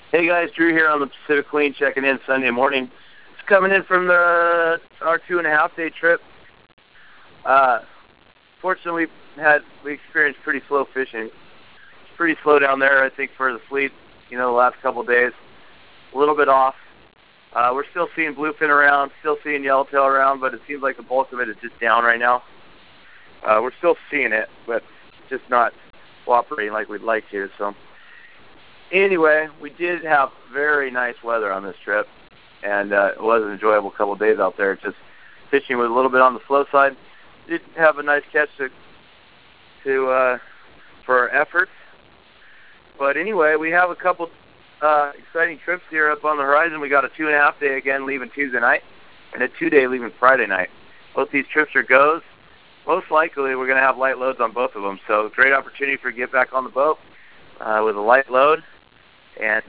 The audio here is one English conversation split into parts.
Hey guys, Drew here on the Pacific Queen checking in Sunday morning. Just coming in from our 2.5 day trip. Fortunately, we experienced pretty slow fishing. It's pretty slow down there, I think, for the fleet. The last couple of days, a little bit off. We're still seeing bluefin around, still seeing yellowtail around, but it seems like the bulk of it is just down right now. We're still seeing it, but just not cooperating like we'd like to. So anyway, we did have very nice weather on this trip, and it was an enjoyable couple of days out there. Just fishing with a little bit on the slow side. Did have a nice catch for our efforts. But anyway, we have a couple exciting trips here up on the horizon. We got a 2.5 day again leaving Tuesday night, and a 2-day leaving Friday night. Both these trips are goes. Most likely, we're going to have light loads on both of them. So great opportunity for get back on the boat with a light load and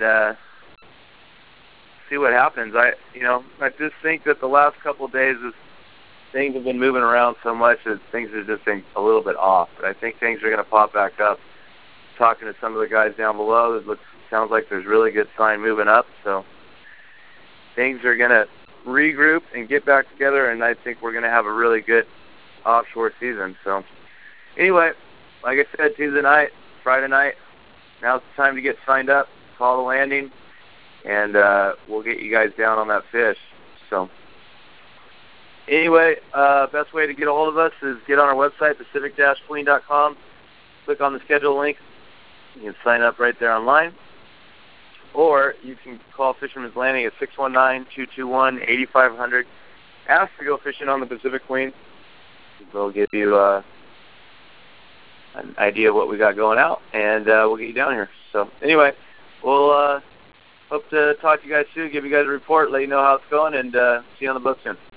see what happens. I just think that the last couple of days things have been moving around so much that things have just been a little bit off. But I think things are going to pop back up. Talking to some of the guys down below, sounds like there's really good sign moving up. So things are going to regroup and get back together, and I think we're going to have a really good offshore season. So anyway, like I said, Tuesday night, Friday night, now's the time to get signed up, call the landing, and we'll get you guys down on that fish. So anyway, best way to get a hold of us is get on our website, pacific-queen.com, click on the schedule link. You can sign up right there online, or you can call Fisherman's Landing at 619-221-8500. Ask to go fishing on the Pacific Queen. They'll give you an idea of what we got going out, and we'll get you down here. So anyway, we'll hope to talk to you guys soon, give you guys a report, let you know how it's going, and see you on the boat soon.